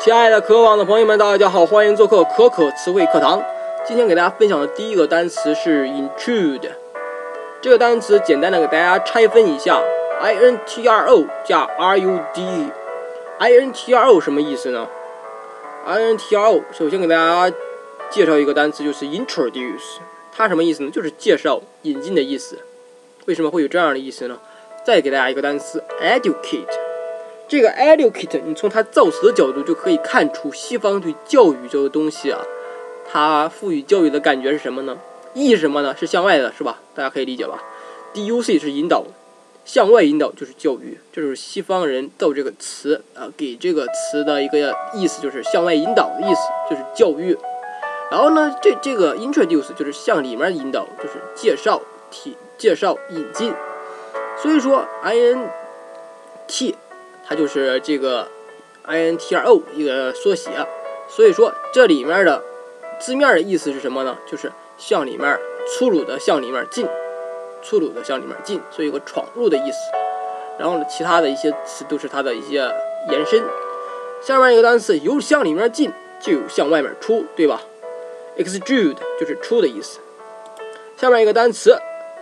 亲爱的可网的朋友们，大家好，欢迎做客可可词汇课堂。今天给大家分享的第一个单词是 intrude。这个单词简单的给大家拆分一下 ，intro 加 rud。intro 什么意思呢 ？intro 首先给大家介绍一个单词，就是 introduce。它什么意思呢？就是介绍、引进的意思。为什么会有这样的意思呢？再给大家一个单词 educate。这个 educate， 你从它造词的角度就可以看出，西方对教育这个东西啊，它赋予教育的感觉是什么呢？意是什么呢？是向外的，是吧？大家可以理解吧 ？DUC 是引导，向外引导就是教育，这就是西方人造这个词啊，给这个词的一个意思就是向外引导的意思，就是教育。然后呢，这个 introduce 就是向里面引导，就是介绍、引进。所以说 INT 它就是这个 INTRO 一个缩写，所以说这里面的字面的意思是什么呢？就是向里面粗鲁的向里面进，粗鲁的向里面进，所以有个闯入的意思。然后呢，其他的一些词都是它的一些延伸。下面一个单词有向里面进，就有向外面出，对吧 ？Extrude 就是出的意思。下面一个单词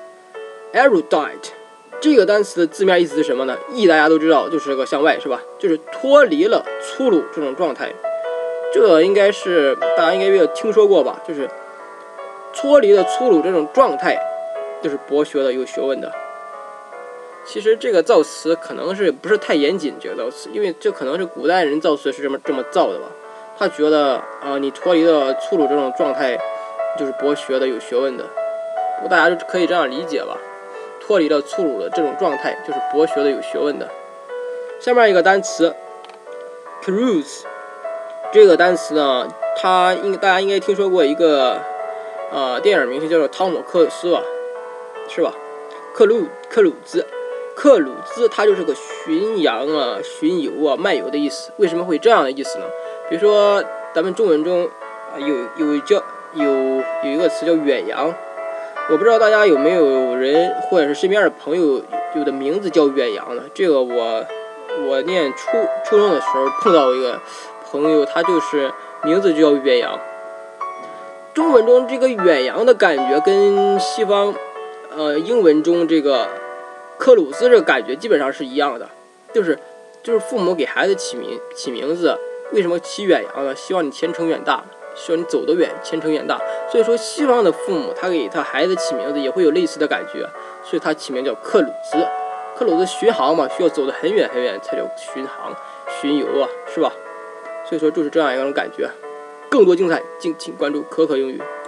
erudite。这个单词的字面意思是什么呢？意大家都知道，就是个向外，是吧？就是脱离了粗鲁这种状态。这个应该是大家应该有听说过吧？就是脱离了粗鲁这种状态，就是博学的、有学问的。其实这个造词可能是不是太严谨，这个造词，因为这可能是古代人造词是这么造的吧？他觉得你脱离了粗鲁这种状态，就是博学的、有学问的。不过大家就可以这样理解吧。脱离了粗鲁的这种状态，就是博学的、有学问的。下面一个单词 cruise， 这个单词呢，大家应该听说过一个电影明星叫做汤姆克鲁斯吧，是吧？克鲁兹，它就是个巡洋啊、巡游啊、漫游的意思。为什么会这样的意思呢？比如说咱们中文中有一个词叫远洋。我不知道大家有没有人或者是身边的朋友有的名字叫远洋的。这个我念初中的时候碰到一个朋友，他就是名字就叫远洋。中文中这个远洋的感觉跟西方英文中这个克鲁兹这个感觉基本上是一样的，就是父母给孩子起名字，为什么起远洋呢？希望你前程远大，希望你走得远，前程远大。所以说西方的父母他给他孩子起名字也会有类似的感觉，所以他起名叫克鲁兹。克鲁兹巡航嘛，需要走得很远很远才叫巡航巡游啊，是吧？所以说就是这样一种感觉。更多精彩敬请关注可可英语。